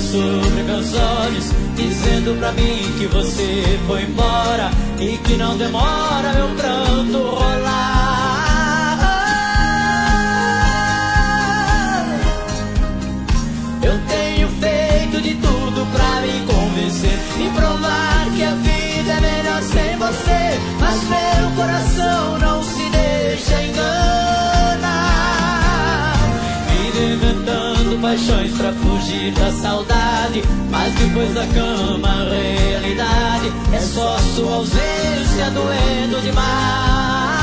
sobre meus olhos, dizendo pra mim que você foi embora e que não demora meu pranto rolar. Eu tenho feito de tudo pra me convencer e provar que a vida é melhor sem você, mas meu coração não se deixa enganar. Vivo inventando paixões pra fugir da saudade, mas depois da cama a realidade é só sua ausência doendo demais.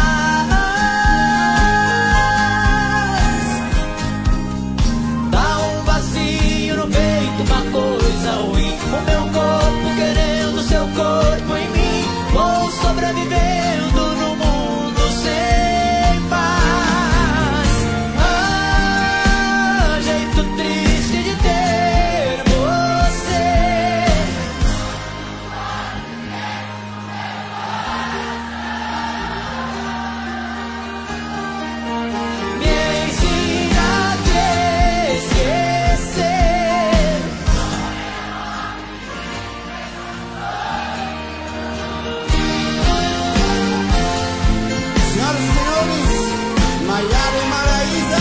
Dá um vazio no peito, uma coisa ruim, o meu corpo querendo seu corpo em mim. Vou sobrevivendo no mundo sem paz. Ah, jeito triste de ter você. Me ensina a te esquecer. Senhoras e senhores, Maiara e Maraísa.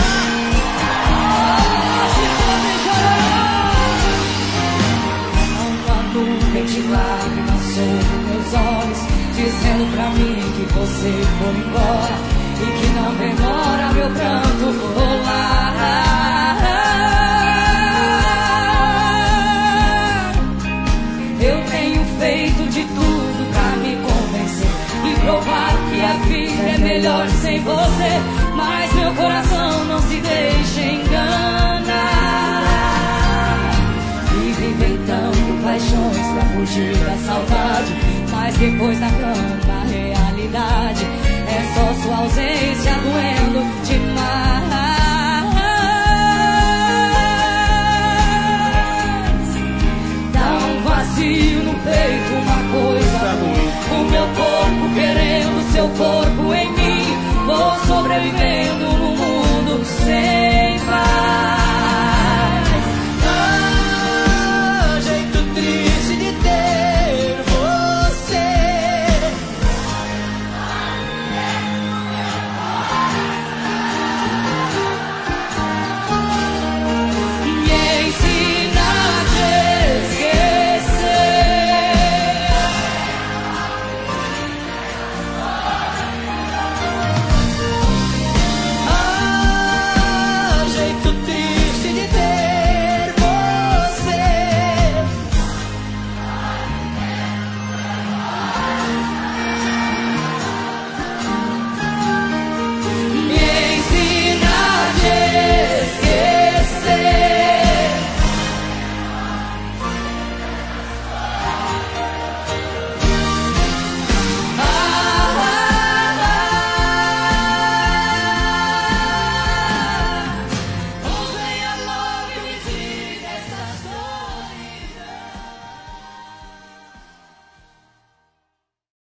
Uma nuvem de lágrimas sobre meus olhos, dizendo pra mim que você foi embora e que não demora meu pranto rolar. Eu tenho feito de tudo pra me convencer e provar que a vida é melhor sem você, mas meu coração não se deixa enganar. Vivo inventando paixões pra fugir da saudade, mas depois da cama a realidade é só sua ausência doendo demais.